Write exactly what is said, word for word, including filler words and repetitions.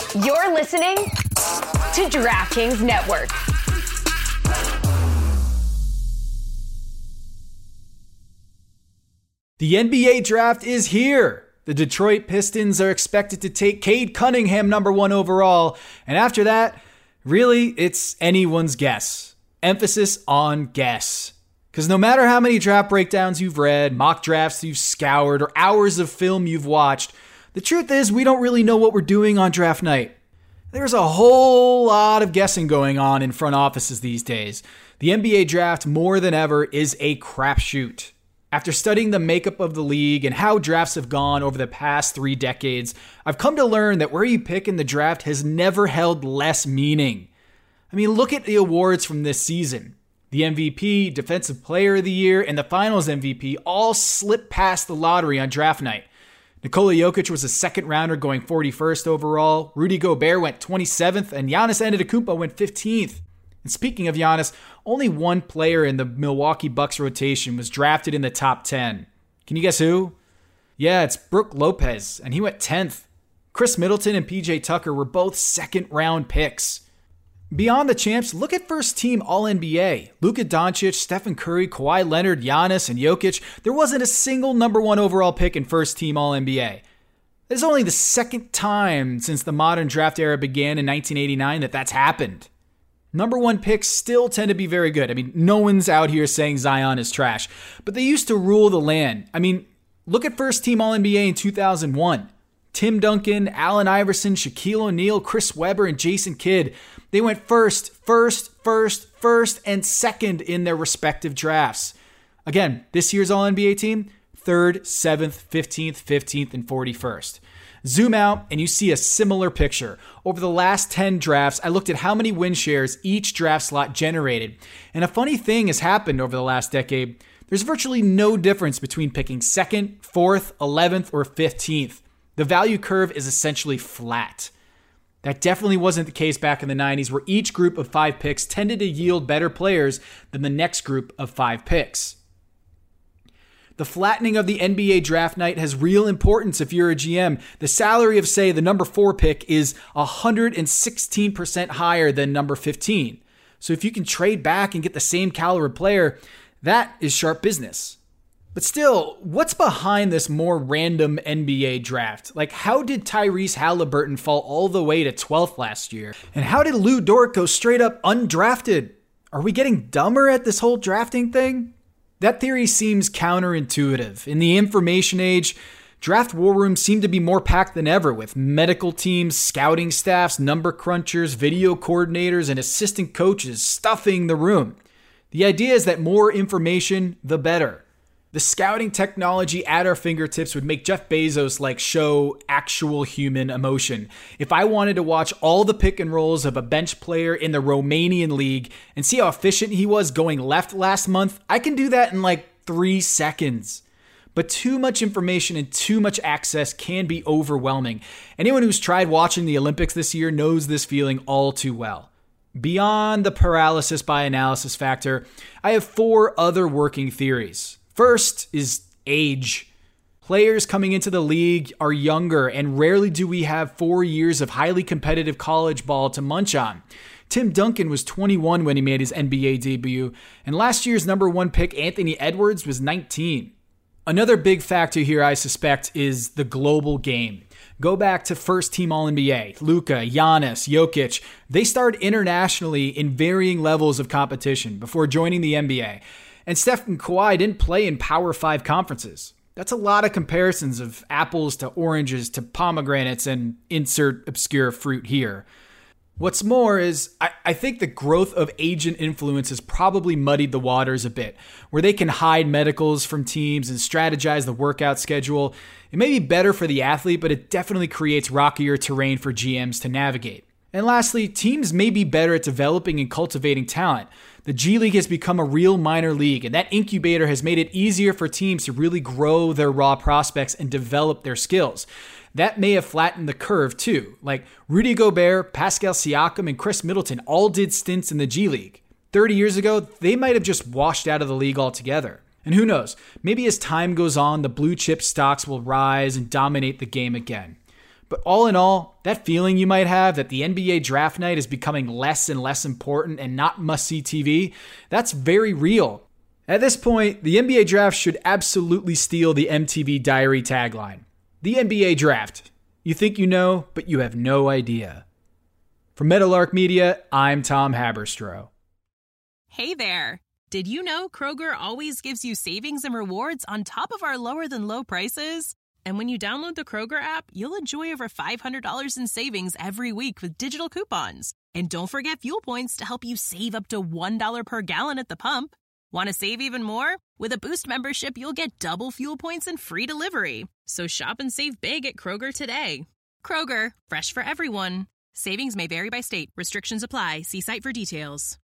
You're listening to DraftKings Network. The N B A draft is here. The Detroit Pistons are expected to take Cade Cunningham number one overall. And after that, really, it's anyone's guess. Emphasis on guess. Because no matter how many draft breakdowns you've read, mock drafts you've scoured, or hours of film you've watched, the truth is we don't really know what we're doing on draft night. There's a whole lot of guessing going on in front offices these days. The N B A draft, more than ever, is a crapshoot. After studying the makeup of the league and how drafts have gone over the past three decades, I've come to learn that where you pick in the draft has never held less meaning. I mean, look at the awards from this season. The M V P, Defensive Player of the Year, and the Finals M V P all slipped past the lottery on draft night. Nikola Jokic was a second rounder going forty-first overall, Rudy Gobert went twenty-seventh, and Giannis Antetokounmpo went fifteenth. And speaking of Giannis, only one player in the Milwaukee Bucks rotation was drafted in the top ten. Can you guess who? Yeah, it's Brook Lopez, and he went tenth. Chris Middleton and P J Tucker were both second-round picks. Beyond the champs, look at first-team All N B A. Luka Doncic, Stephen Curry, Kawhi Leonard, Giannis, and Jokic. There wasn't a single number one overall pick in first-team All N B A. It's only the second time since the modern draft era began in nineteen eighty-nine that that's happened. Number one picks still tend to be very good. I mean, no one's out here saying Zion is trash, but they used to rule the land. I mean, look at first team All N B A in two thousand one. Tim Duncan, Allen Iverson, Shaquille O'Neal, Chris Webber, and Jason Kidd. They went first, first, first, first, and second in their respective drafts. Again, this year's All N B A team, third, seventh, fifteenth, fifteenth, and forty-first. Zoom out and you see a similar picture. Over the last ten drafts, I looked at how many win shares each draft slot generated. And a funny thing has happened over the last decade. There's virtually no difference between picking second, fourth, eleventh, or fifteenth. The value curve is essentially flat. That definitely wasn't the case back in the nineties, where each group of five picks tended to yield better players than the next group of five picks. The flattening of the N B A draft night has real importance if you're a G M. The salary of, say, the number four pick is one hundred sixteen percent higher than number fifteen. So if you can trade back and get the same caliber player, that is sharp business. But still, what's behind this more random N B A draft? Like, how did Tyrese Halliburton fall all the way to twelfth last year? And how did Lou Dort go straight up undrafted? Are we getting dumber at this whole drafting thing? That theory seems counterintuitive. In the information age, draft war rooms seem to be more packed than ever, with medical teams, scouting staffs, number crunchers, video coordinators, and assistant coaches stuffing the room. The idea is that more information, the better. The scouting technology at our fingertips would make Jeff Bezos like show actual human emotion. If I wanted to watch all the pick and rolls of a bench player in the Romanian league and see how efficient he was going left last month, I can do that in like three seconds. But too much information and too much access can be overwhelming. Anyone who's tried watching the Olympics this year knows this feeling all too well. Beyond the paralysis by analysis factor, I have four other working theories. First is age. Players coming into the league are younger, and rarely do we have four years of highly competitive college ball to munch on. Tim Duncan was twenty-one when he made his N B A debut, and last year's number one pick, Anthony Edwards, was nineteen. Another big factor here, I suspect, is the global game. Go back to first team All N B A. Luka, Giannis, Jokic. They starred internationally in varying levels of competition before joining the N B A. And Steph and Kawhi didn't play in Power five conferences. That's a lot of comparisons of apples to oranges to pomegranates and insert obscure fruit here. What's more is I, I think the growth of agent influence has probably muddied the waters a bit, where they can hide medicals from teams and strategize the workout schedule. It may be better for the athlete, but it definitely creates rockier terrain for G Ms to navigate. And lastly, teams may be better at developing and cultivating talent. The G League has become a real minor league, and that incubator has made it easier for teams to really grow their raw prospects and develop their skills. That may have flattened the curve too. Like Rudy Gobert, Pascal Siakam, and Chris Middleton all did stints in the G League. thirty years ago, they might have just washed out of the league altogether. And who knows, maybe as time goes on, the blue chip stocks will rise and dominate the game again. But all in all, that feeling you might have that the N B A draft night is becoming less and less important and not must-see T V, that's very real. At this point, the N B A draft should absolutely steal the M T V Diary tagline. The N B A draft. You think you know, but you have no idea. From Meadowlark Media, I'm Tom Haberstroh. Hey there. Did you know Kroger always gives you savings and rewards on top of our lower than low prices? And when you download the Kroger app, you'll enjoy over five hundred dollars in savings every week with digital coupons. And don't forget fuel points to help you save up to one dollar per gallon at the pump. Want to save even more? With a Boost membership, you'll get double fuel points and free delivery. So shop and save big at Kroger today. Kroger, fresh for everyone. Savings may vary by state. Restrictions apply. See site for details.